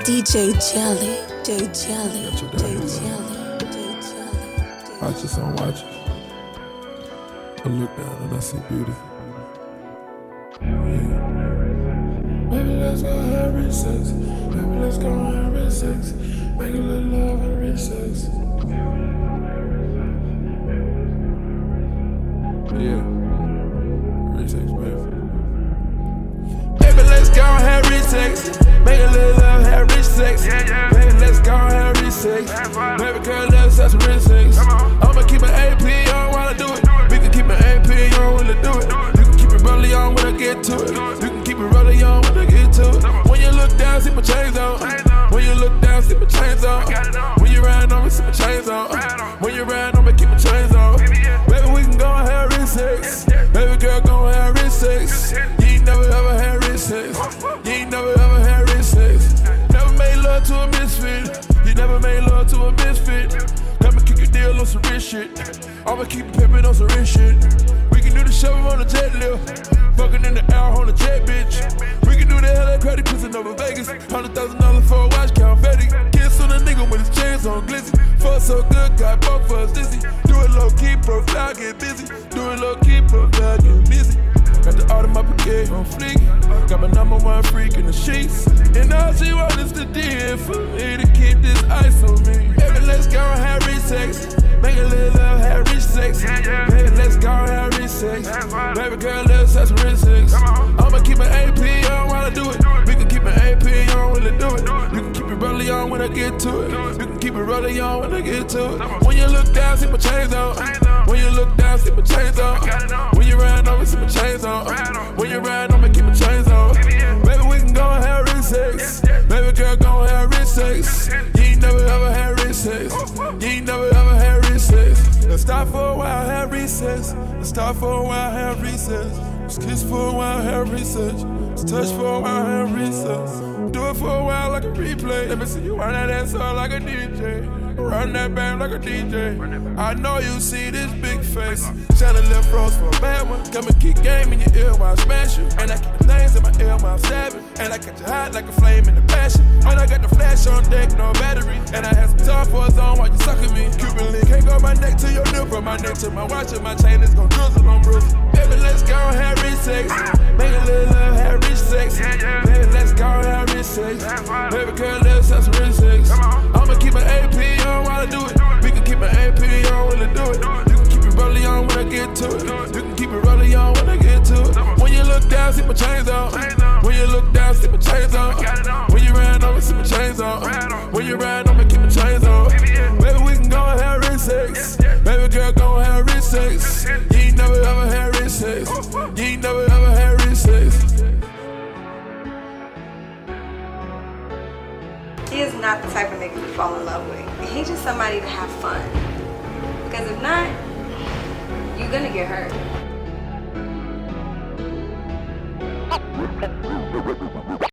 DJ Jelly, J Jelly, J Jelly, J Jelly. Watches on watches. I look down and I see beauty. Yeah. Baby, let's go have sex. Baby, let's go have sex. Make a little love and sex. Yeah. Sex, baby. Baby, let's go have sex. Make a little love, have rich sex. Baby, let's go have sex. Baby girl, let's have some rich sex. I'ma keep an AP on while I do it. We can keep an AP on when I do it. You can keep it rolling on when I get to it. You can keep it rolling on when I get to it. When you look down, see my chains on. When you look down, see my chains on. When you ride on me, see my chains on. When you ride on me, keep my chains on. Baby, we can go and have rich sex. Baby girl, go and have rich sex. You ain't never ever had rich sex. You ain't never ever had rich sex. Never made love to a misfit. You never made love to a misfit. Come and kick your deal on some rich shit. I'ma keep pimpin' on some rich shit. We can do the show on the jet lift. Fucking in the air on the jet, bitch. We can do the hella credit cruising over Vegas. $100,000 for a watch, confetti. Kiss on a nigga with his chains on glizzy. Fuck so good, got both of us dizzy. Do it low key, profile, get busy. Do it low key, profile, get busy. Got the art of my brigade on fleek. Got my number one freak in the sheets. And all she wants is the DM for me to keep this ice on me. Baby, let's go and have rich sex. Make a little love, have rich sex. Baby, let's go and have rich sex. Baby girl, let's have some rich sex. I'ma keep an AP on while I do it. We can keep an AP on when I do it. You can keep it rolling on when I get to it. You can keep it rolling on when I get to it. When you look down, see my chains on. When you look down, see my chains on. When you ride on me, see my chains on. When you ride on me, keep my chains on. Baby, we can go and have rich sex. Baby girl, go and have rich sex. You ain't never ever had rich sex. You ain't never ever had rich sex. Let's stop for a while, have recess. Let's stop for a while, have recess. Let's kiss for a while, have research. Let's touch for a while, have recess. Do it for a while like a replay. Let me see you run that ass up like a DJ. Run that band like a DJ. I know you see this big face. Shining left rose for a bad one. Come and kick game in your ear while I smash you. And I keep the names in my ear while I'm stabbing. And I catch you hot like a flame in the passion. And I got the flash on deck, no battery. And I have some time for a zone while you sucking me. Cuban link can't go my neck to your nip. From my neck to my watch and my chain is gon' drizzle on bruising. Baby, let's go and have rich sex. Make a little love, have rich sex. Baby, let's go and have rich sex. Baby girl, let's have some rich sex. I'ma keep an AP on while I do it. We can keep an AP on when I do it. You can keep it rolling on when I get to it. You can keep it rolling on when I get to it. When you look down, see my chains on. When you look down, see my chains on. When you ride on me, see my chains on. When you ride on me, keep my chains on. Baby, we can go and have rich sex. Baby girl, go and have rich sex. You ain't never ever had rich sex. You ain't never ever had rich sex. He is not the type of nigga you fall in love with. He's just somebody to have fun. Because if not, you're gonna get hurt.